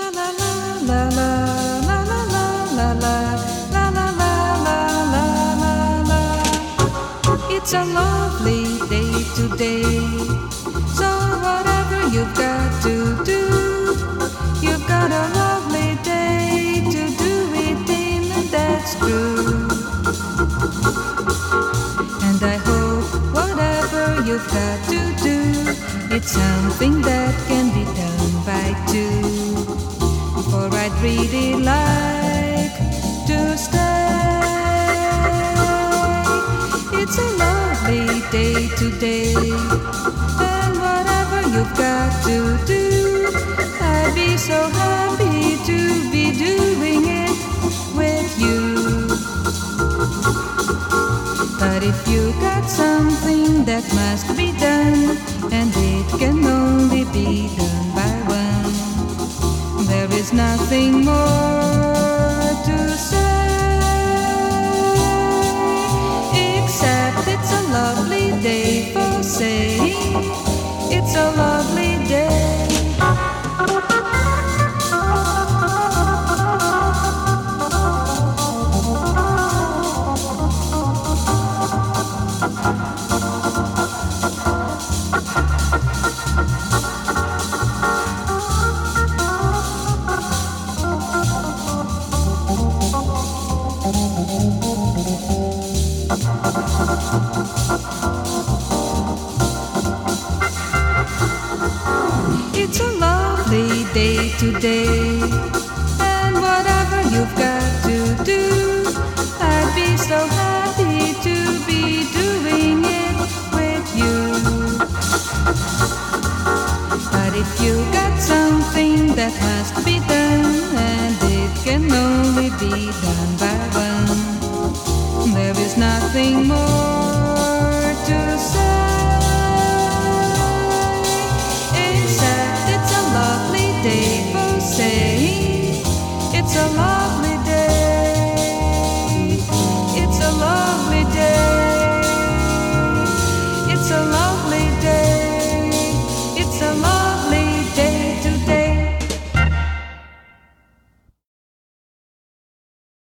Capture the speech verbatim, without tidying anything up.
It's a lovely day today. So whatever you've got to do, you've got a lovely day to do it in, and that's true. And I hope whatever you've got to do, it's something that can be done by two. For I'd really like to stay. It's a lovely day today, and whatever you've got to do, I'd be so happy to be doing it with you. But if you got something that must be done, and it can only be done by one, there is nothing more to say. It's a lovely day for saying it's a lovely day. It's a lovely day today, and whatever you've got to do, I'd be so happy to be doing it with you. But if you got something that must be done, and it can only be done by one, there is nothing more